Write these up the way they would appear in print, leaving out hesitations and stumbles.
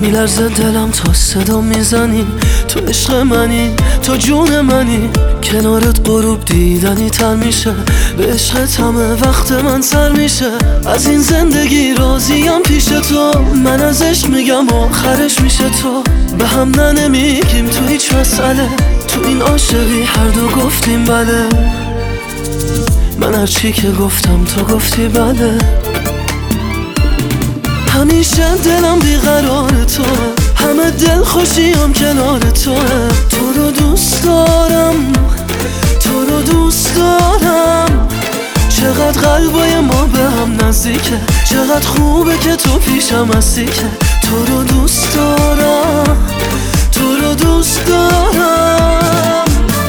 میلرزه دلم تا صدا میزنی، تو عشق منی، تو جون منی. کنارت غروب دیدنی تر میشه، به عشقت همه وقت من سر میشه. از این زندگی راضیم پیش تو، من از عشق میگم آخرش میشه تو. به هم نمیگیم تو هیچ مسئله، تو این عاشقی هر دو گفتیم بله. من هر چی که گفتم تو گفتی بله. همیشه دلم بیقرار توه، همه دل خوشیم کنار توه. تو رو دوست دارم، تو رو دوست دارم. چقدر قلبای ما به هم نزدیکه، چقدر خوبه که تو پیشم هستی که. تو رو دوست دارم، تو رو دوست دارم.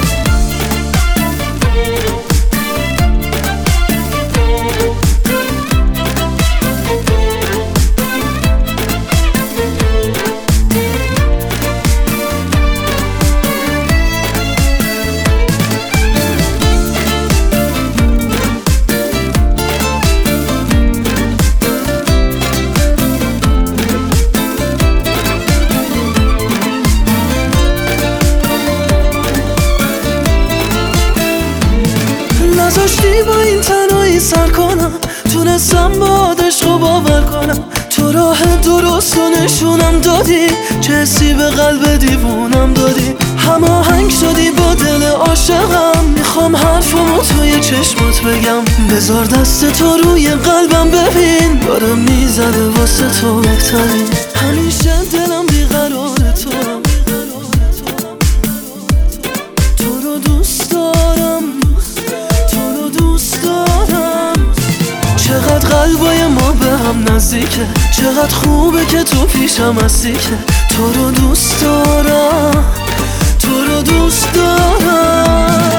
نذاشتی با این تنهایی سر کنم، تونستم با عشق و باور کنم. تو راه درست و نشونم دادی، چه حسی به قلب دیوونم دادی. هماهنگ شدی با دل عاشقم، میخوام حرفمو توی چشمات بگم. بذار دست تو روی قلبم ببین، داره میزنه واسه تو بهترین. همیشه دلم بیقرار توام، تو رو دوست دارم، چقدر قلبای ما به هم نزدیکه، چقدر خوبه که تو پیشم هستی که. تو رو دوست دارم، تو رو دوست دارم.